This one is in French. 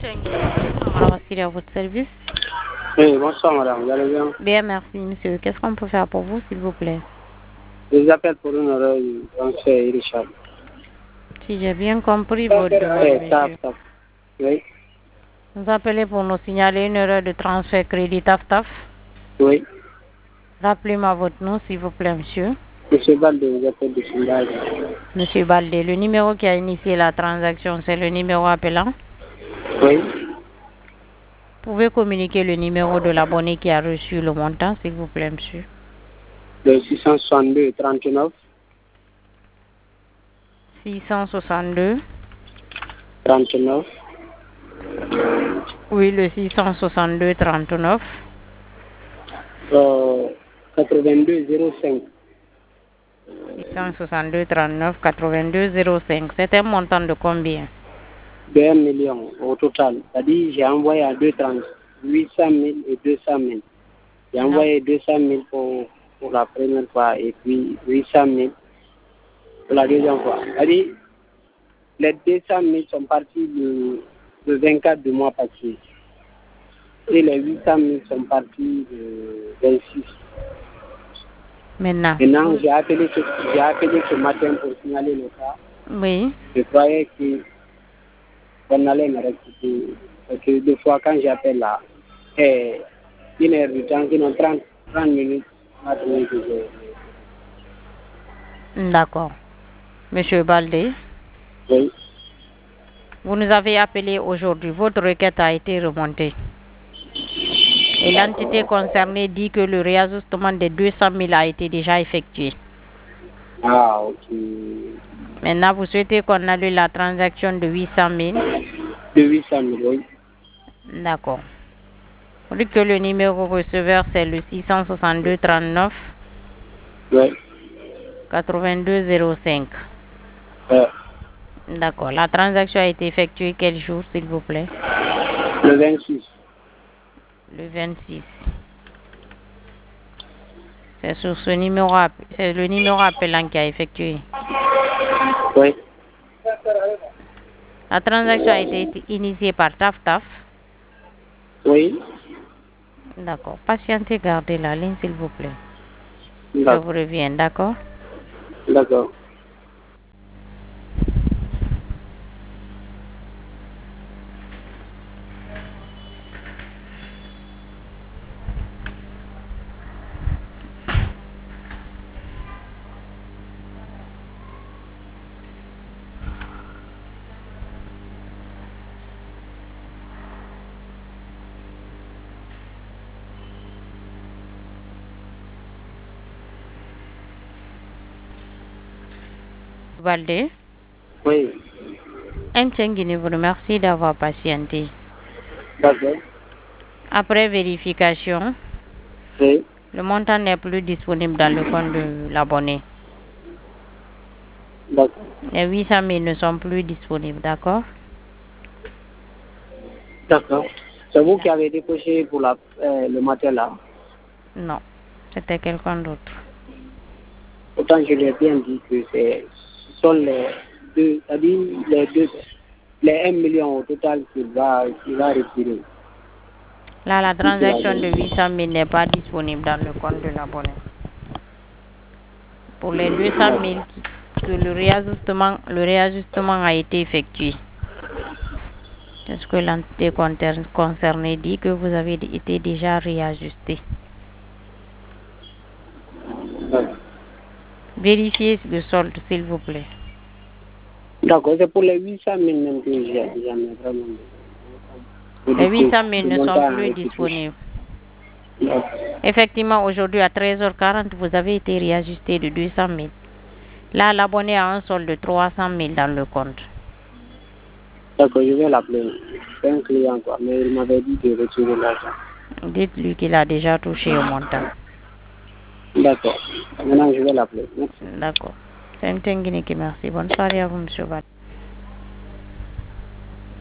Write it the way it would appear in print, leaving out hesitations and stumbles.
Madame Vassili, à votre service. Oui, bonsoir madame, vous allez bien? Bien, merci monsieur. Qu'est-ce qu'on peut faire pour vous, s'il vous plaît? Je vous appelle pour une erreur du transfert irréchable. Si j'ai bien compris votre demande, monsieur. Oui. Vous appelez pour nous signaler une erreur de transfert crédit TAF-TAF. Oui. Rappelez-moi votre nom, s'il vous plaît, monsieur. Monsieur Balde, vous appelle de Sindage. Monsieur Baldé, le numéro qui a initié la transaction, c'est le numéro appelant. Oui. Pouvez communiquer le numéro de l'abonné qui a reçu le montant, s'il vous plaît, monsieur. Le 662 39 662. 39 Oui, le 662 39 82 05. 662 39 82 05. C'est un montant de combien? De 1 million au total. C'est-à-dire, j'ai envoyé à deux trans 800 000 et 200 000. J'ai envoyé 200 000 pour la première fois et puis 800 000 pour la deuxième fois. C'est-à-dire, les 200 000 sont partis le 24 du mois passé. Et les 800 000 sont partis le 26. Maintenant, j'ai appelé ce matin pour signaler le cas. oui. Je croyais qu'on allait me recruter. Parce que deux fois, quand j'appelle là, une heure du temps, sinon 30 minutes, maintenant, D'accord. Monsieur Baldé, oui. vous nous avez appelé aujourd'hui. Votre requête a été remontée. Et l'entité concernée dit que le réajustement des 200 000 a été déjà effectué. Ah, ok. Maintenant, vous souhaitez qu'on annule la transaction de 800 000? De 800 000, oui. D'accord. Vous dites que le numéro receveur, c'est le 662 39 Oui. 82 05. D'accord. La transaction a été effectuée quel jour, s'il vous plaît? Le 26. Le 26. C'est sur ce numéro, c'est le numéro appelant qui a effectué. Oui. La transaction a été initiée par TAF-TAF. Oui. D'accord. Patientez, gardez la ligne, s'il vous plaît. Je D'accord. vous reviens, d'accord? D'accord. Baldé. Oui. Guinée vous remercie d'avoir patienté. D'accord. Après vérification, Oui. le montant n'est plus disponible dans le compte de l'abonné. D'accord. Les 800 000 ne sont plus disponibles, d'accord? D'accord. C'est vous qui avez décoché pour le matin là? Non, c'était quelqu'un d'autre. Pourtant, je l'ai bien dit que ce sont les deux, c'est-à-dire les 1 million au total qu'il va retirer. Là, la transaction de 800 000 n'est pas disponible dans le compte de l'abonné. Pour les 200 000, que le réajustement a été effectué. Est-ce que l'entité concernée dit que vous avez été déjà réajusté? Vérifiez le solde, s'il vous plaît. D'accord, c'est pour les 800 000 même que j'ai vraiment. Les 800 000 ne sont plus disponibles. Effectivement, aujourd'hui à 13h40, vous avez été réajusté de 200 000. Là, l'abonné a un solde de 300 000 dans le compte. D'accord, je vais l'appeler. C'est un client, quoi, mais il m'avait dit de retirer l'argent. Dites-lui qu'il a déjà touché au montant. D'accord. Maintenant, je vais l'appeler. Merci. D'accord. C'est un Guinée qui merci. Bonne soirée à vous, M. Val.